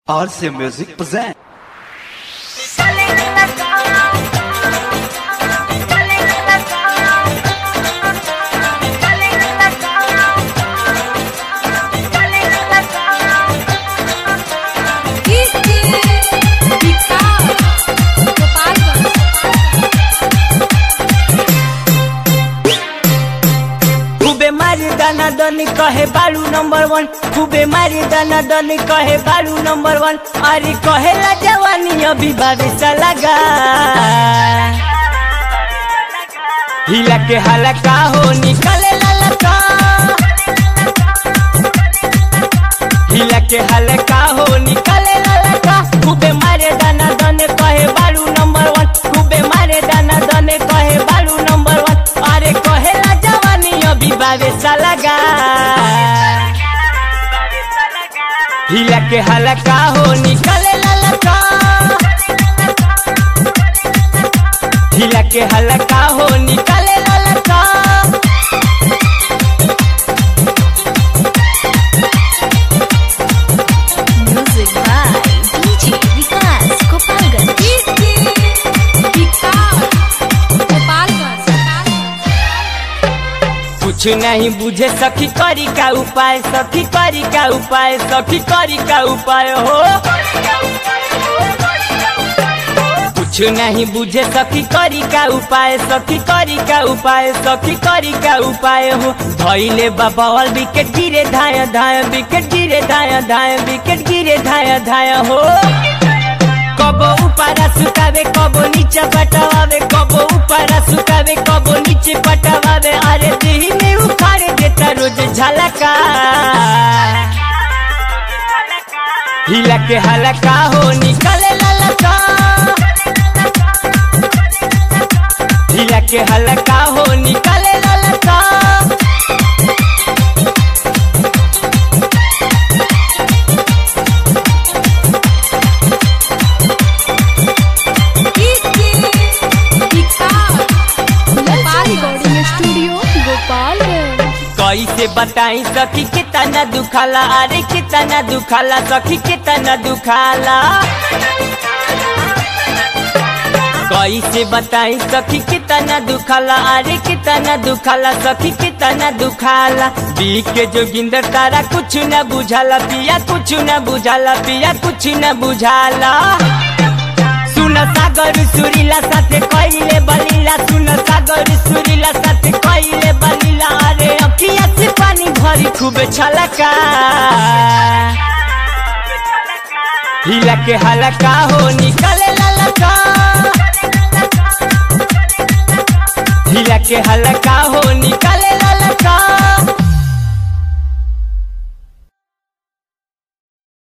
RC Music present. दाना दनी कहे बालू नंबर 1 खूबे मारी दाना दनी कहे बालू नंबर 1 अरे कहेला जवानी अभी बारिशा लगा हिला के हलका हो निकले ललका हिला के हलका हो निकले ललका खूबे मारे दाना दने कहे बालू नंबर 1 खूबे मारे दाना दने कहे बालू नंबर 1 अरे कहेला जवानी अभी बारिशा लगा हिला के हलका हो निकले ललका हिला के हलका हो निकले ललका music by DJ Vikas Gopalganj कुछ नहीं बुझे सखी करी का उपाय सखी करी का उपाय सखी करी का उपाय हो कुछ नहीं बुझे सखी करी का उपाय सखी करी का उपाय सखी करी का उपाय हो धइले बाबल विकेट गिरे धाय धाय विकेट गिरे धाय धाय विकेट गिरे धाय धाय हो कबो ऊपर सुकावे कबो नीचे पटवावे कबो ऊपर सुकावे कबो नीचे पटवावे अरे देही में उखाड़ देता रोज झलका हिला के हलका हो निकले ललका हिला के हलका हो निकले ललका कैसे बताई सखी कितना दुखाला अरे कितना दुखाला सखी कितना दुखाला कैसे बताई सखी कितना दुखाला अरे कितना दुखाला सखी कितना दुखाला बीक के जोगिंदर तारा कुछ न बुझाला पिया कुछ न बुझाला पिया कुछ न बुझाला सुन सागर सुरीला साथे कइले बलीला सुन सागर सुरीला साथे कइले बलीला अरे अखिया से पानी भरी खूब छलका हिला के हलका हो निकले ललका हिला के हलका हो निकले ललका